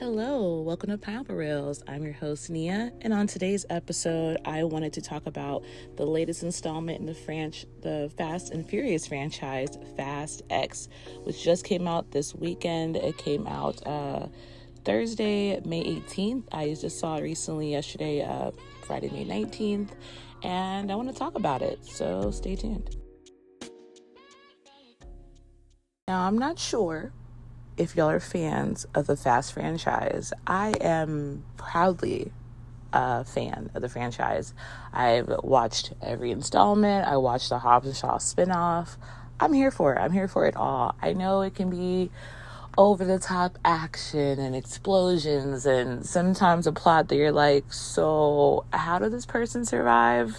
Hello, welcome to Pineapple Reels. I'm your host, Nia, and on today's episode, I wanted to talk about the latest installment in the Fast and Furious franchise, Fast X, which just came out this weekend. It came out Thursday, May 18th. I just saw it recently yesterday, Friday, May 19th, and I want to talk about it, so stay tuned. Now, I'm not sure if y'all are fans of the Fast franchise. I am proudly a fan of the franchise. I've watched every installment. I watched the Hobbs and Shaw spinoff. I'm here for it. I'm here for it all. I know it can be over-the-top action and explosions and sometimes a plot that you're like, so how did this person survive?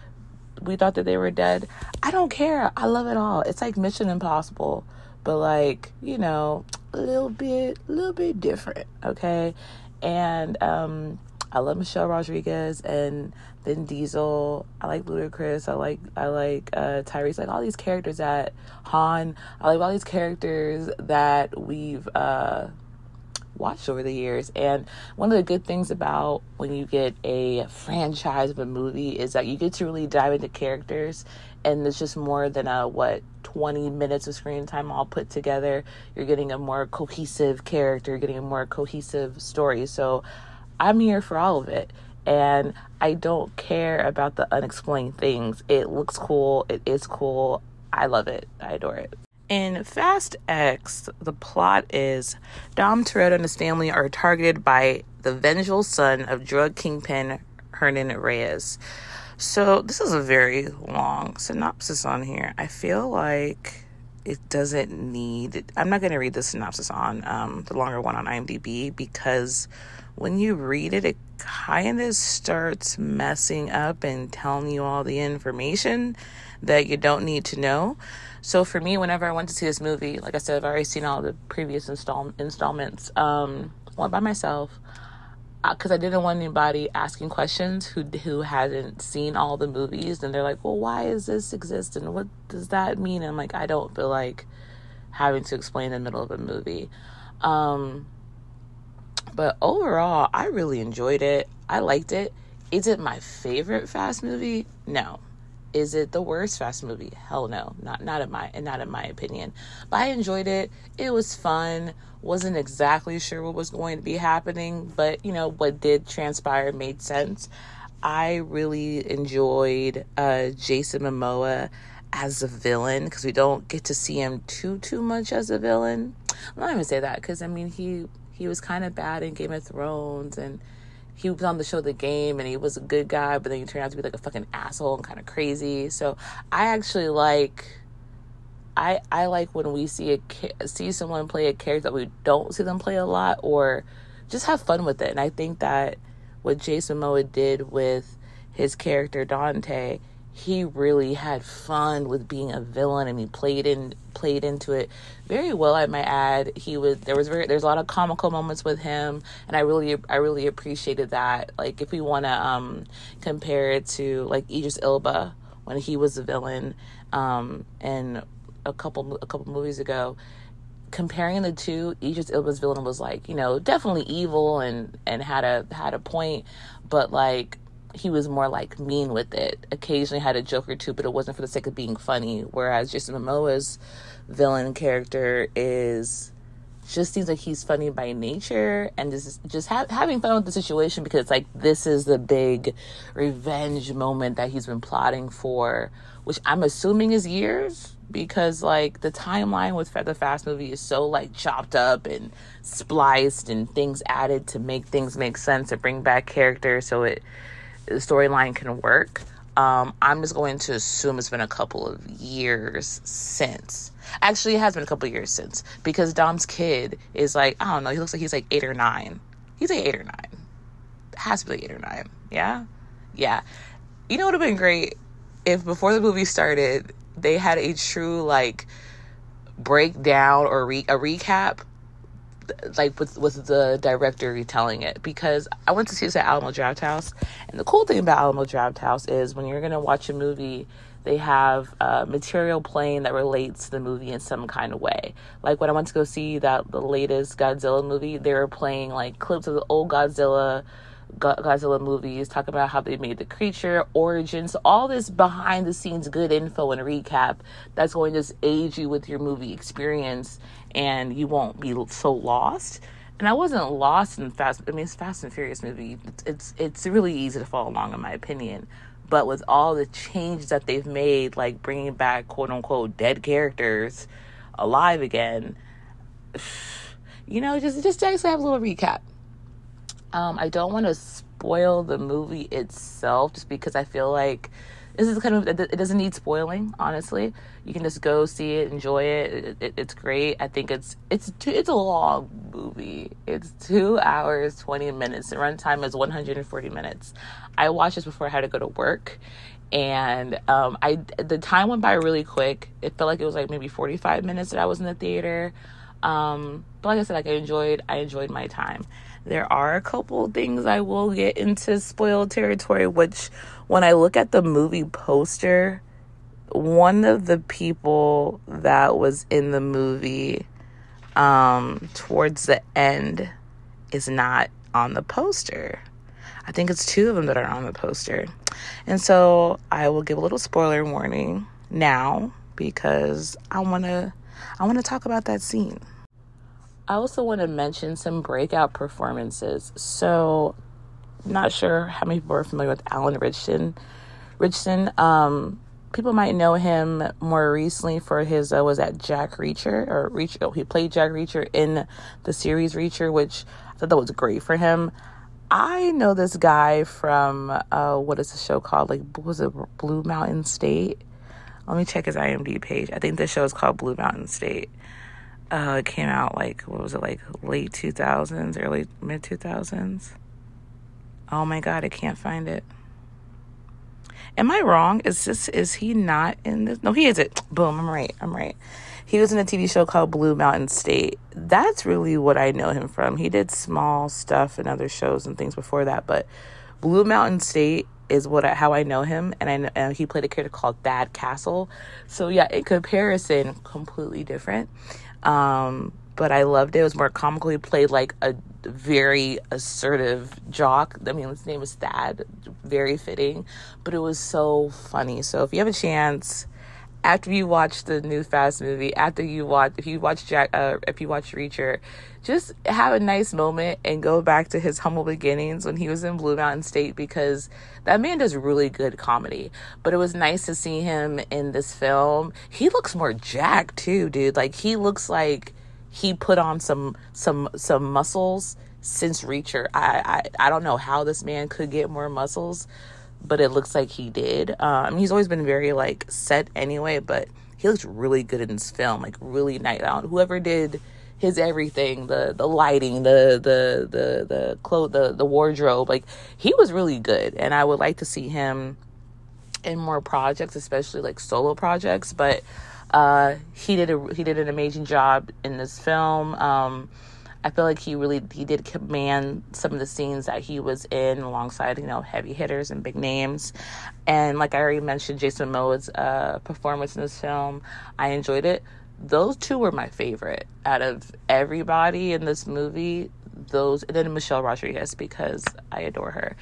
We thought that they were dead. I don't care. I love it all. It's like Mission Impossible, but like, you know, a little bit different, okay? And I love Michelle Rodriguez and Vin Diesel. I like Ludacris. I like Tyrese. Like all these characters that Han. I like all these characters that we've watched over the years. And one of the good things about when you get a franchise of a movie is that you get to really dive into characters, and it's just more than 20 minutes of screen time all put together. You're getting a more cohesive character, you're getting a more cohesive story. So I'm here for all of it, and I don't care about the unexplained things. It looks cool, it is cool, I love it, I adore it. In Fast X, the plot is Dom Toretto and his family are targeted by the vengeful son of drug kingpin Hernan Reyes. So this is a very long synopsis on here. I feel like it doesn't need... I'm not going to read the synopsis on the longer one on IMDb, because when you read it, it kind of starts messing up and telling you all the information that you don't need to know. So for me, whenever I went to see this movie, like I said, I've already seen all the previous installments. Went by myself because I didn't want anybody asking questions who hadn't seen all the movies, and they're like, well, why does this exist and what does that mean? And I'm like, I don't feel like having to explain in the middle of a movie. But overall, I really enjoyed it. I liked it. Is it my favorite Fast movie? No. Is it the worst Fast movie? Hell no. Not in my opinion. But I enjoyed it. It was fun. Wasn't exactly sure what was going to be happening, but you know, what did transpire made sense. I really enjoyed Jason Momoa as a villain, because we don't get to see him too much as a villain. I'm not even say that, because I mean he was kind of bad in Game of Thrones, and he was on the show The Game, and he was a good guy, but then he turned out to be like a fucking asshole and kind of crazy. So I actually like, I like when we see someone play a character that we don't see them play a lot, or just have fun with it. And I think that what Jason Momoa did with his character Dante, he really had fun with being a villain, and he played into it very well, I might add. There's a lot of comical moments with him, and I really appreciated that. Like, if we want to compare it to like Idris Elba when he was a villain and a couple movies ago, comparing the two, Idris Elba's villain was like, you know, definitely evil and had a point, but like he was more like mean with it. Occasionally had a joke or two, but it wasn't for the sake of being funny. Whereas Jason Momoa's villain character just seems like he's funny by nature, and just having fun with the situation, because it's like, this is the big revenge moment that he's been plotting for, which I'm assuming is years, because like the timeline with the Fast movie is so like chopped up and spliced and things added to make things make sense and bring back characters so the storyline can work. I'm just going to assume it's been a couple of years since. Actually, it has been a couple of years since, because Dom's kid is like, I don't know, he looks like he's like 8 or 9. He's like 8 or 9. It has to be like 8 or 9. Yeah? Yeah. You know what would have been great? If before the movie started, they had a true like breakdown or a recap, like with the director retelling it, because I went to see this at Alamo Drafthouse, and the cool thing about Alamo Drafthouse is when you're gonna watch a movie they have material playing that relates to the movie in some kind of way. Like when I went to go see the latest Godzilla movie, they were playing like clips of the old Godzilla movies, talking about how they made the creature, origins, all this behind the scenes good info and recap that's going to just aid you with your movie experience, and you won't be so lost. And I wasn't lost in it's Fast and Furious movie. It's really easy to follow along, in my opinion. But with all the changes that they've made, like bringing back quote unquote dead characters alive again, just actually have a little recap. I don't want to spoil the movie itself, just because I feel like this is it doesn't need spoiling, honestly. You can just go see it, enjoy it. It's great. I think it's a long movie. It's 2 hours, 20 minutes. The runtime is 140 minutes. I watched this before I had to go to work, and the time went by really quick. It felt like it was like maybe 45 minutes that I was in the theater. But like I said, like I enjoyed my time. There are a couple things I will get into spoiled territory, which when I look at the movie poster, one of the people that was in the movie towards the end is not on the poster. I think it's 2 of them that are on the poster. And so I will give a little spoiler warning now, because I want to talk about that scene. I also want to mention some breakout performances. So, not sure how many people are familiar with Alan Ritchson. People might know him more recently for his, Jack Reacher? He played Jack Reacher in the series Reacher, which I thought that was great for him. I know this guy from, what is the show called? Like, was it Blue Mountain State? Let me check his IMDb page. I think the show is called Blue Mountain State. It came out late 2000s, early mid 2000s. Oh my God, I can't find it. Am I wrong? Is he not in this? No, he isn't. Boom, I'm right. He was in a TV show called Blue Mountain State. That's really what I know him from. He did small stuff in other shows and things before that, but Blue Mountain State is how I know him, and he played a character called Thad Castle. So yeah, in comparison, completely different. But I loved it. It was more comical. He played like a very assertive jock. I mean, his name is Thad. Very fitting, but it was so funny. So if you have a chance, after you watch the new Fast movie, if you watch Reacher, just have a nice moment and go back to his humble beginnings when he was in Blue Mountain State, because that man does really good comedy. But it was nice to see him in this film. He looks more jacked too, dude. Like, he looks like he put on some muscles since Reacher. I don't know how this man could get more muscles, but it looks like he did. He's always been very like set anyway, but he looks really good in this film. Like, really nice. Whoever did his everything, the lighting, the clothes, the wardrobe, like, he was really good. And I would like to see him in more projects, especially like solo projects. But he did an amazing job in this film. I feel like he did command some of the scenes that he was in alongside, heavy hitters and big names. And like I already mentioned, Jason Momoa's performance in this film, I enjoyed it. Those 2 were my favorite out of everybody in this movie. And then Michelle Rodriguez, because I adore her.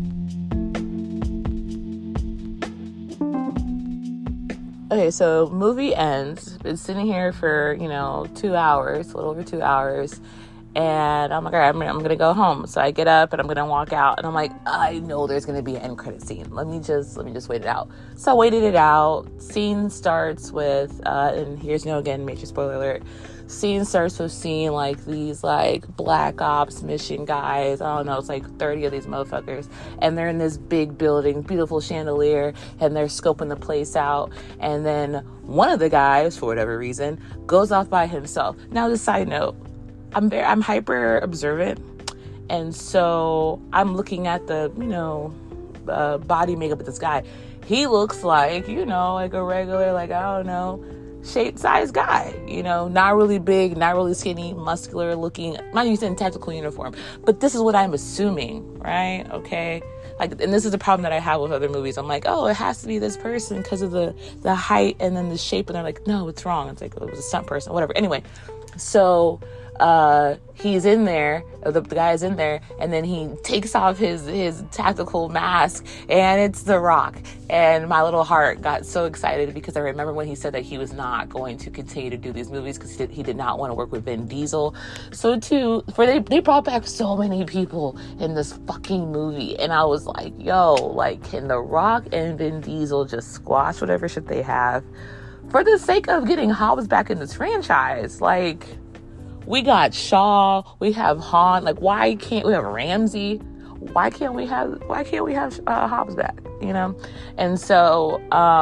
Okay, so movie ends. Been sitting here for, 2 hours, a little over 2 hours. And I'm like, all right, I'm going to go home. So I get up and I'm going to walk out. And I'm like, I know there's going to be an end credit scene. Let me just wait it out. So I waited it out. Scene starts with, and here's, again, major spoiler alert. Scene starts with seeing like these like black ops mission guys. I don't know, it's like 30 of these motherfuckers. And they're in this big building, beautiful chandelier, and they're scoping the place out. And then one of the guys, for whatever reason, goes off by himself. Now, the side note, I'm hyper observant, and so I'm looking at the body makeup of this guy. He looks like like a regular, like, I don't know, shape size guy, not really big, not really skinny, muscular looking, not using tactical uniform, but this is what I'm assuming, right? Okay, like, and this is the problem that I have with other movies. I'm like, oh, it has to be this person because of the height and then the shape. And they're like, no, it's wrong. It's like, it was a stunt person, whatever. Anyway, so he's in there, the guy is in there, and then he takes off his tactical mask, and it's The Rock. And my little heart got so excited because I remember when he said that he was not going to continue to do these movies because he did not want to work with Vin Diesel. So too, they brought back so many people in this fucking movie, and I was like, yo, like, can The Rock and Vin Diesel just squash whatever shit they have for the sake of getting Hobbs back in this franchise? Like, we got Shaw, we have Han. Like, why can't we have Ramsey? Why can't we have Hobbs back? You know? And so,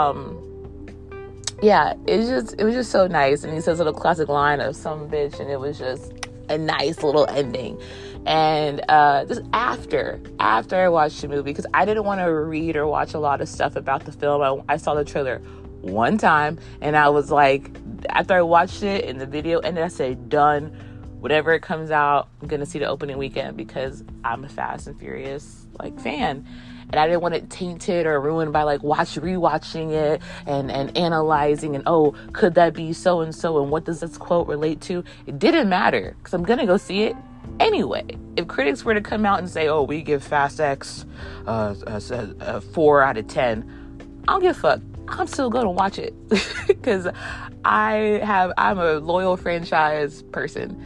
yeah, it was just so nice. And he says a little classic line of some bitch, and it was just a nice little ending. And just after I watched the movie, because I didn't want to read or watch a lot of stuff about the film. I saw the trailer one time, and I was like, after I watched it and the video ended, I said, done. Whatever it comes out, I'm gonna see the opening weekend because I'm a Fast and Furious like fan, and I didn't want it tainted or ruined by like rewatching it and analyzing and, oh, could that be so and so, and what does this quote relate to? It didn't matter because I'm gonna go see it anyway. If critics were to come out and say, oh, we give Fast X a 4 out of 10, I don't give a fuck. I'm still going to watch it because I'm a loyal franchise person.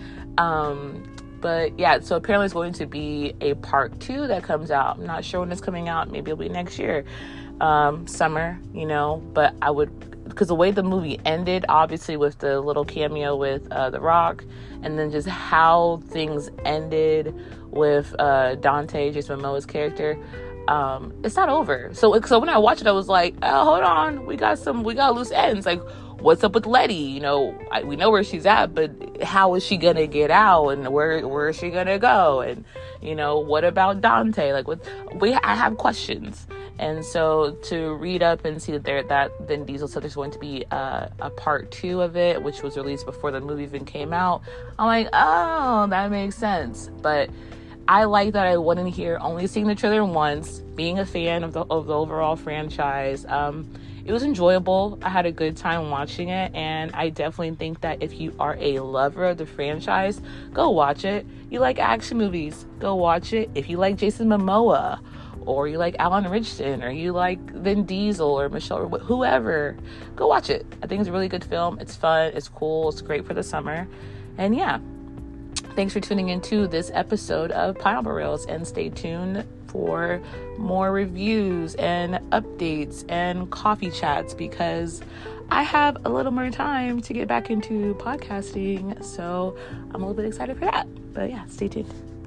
But yeah, so apparently it's going to be a part 2 that comes out. I'm not sure when it's coming out. Maybe it'll be next year, summer, you know, but I would, because the way the movie ended, obviously with the little cameo with The Rock, and then just how things ended with Dante, Jason Momoa's character, it's not over. So when I watched it, I was like, oh, hold on, we got loose ends. Like, what's up with Letty? You know, we know where she's at, but how is she gonna get out, and where is she gonna go? And, you know, what about Dante? Like, I have questions. And so to read up and see that Vin Diesel said there's going to be a part 2 of it, which was released before the movie even came out, I'm like, oh, that makes sense. But I like that I went in here only seeing the trailer once, being a fan of the overall franchise. It was enjoyable. I had a good time watching it, and I definitely think that if you are a lover of the franchise, go watch it. You like action movies, go watch it. If you like Jason Momoa, or you like Alan Ritchson, or you like Vin Diesel or Michelle, or whoever, go watch it. I think it's a really good film. It's fun, it's cool, it's great for the summer. And yeah, thanks for tuning into this episode of Pineapple Reels, and stay tuned for more reviews and updates and coffee chats, because I have a little more time to get back into podcasting, so I'm a little bit excited for that. But yeah, stay tuned.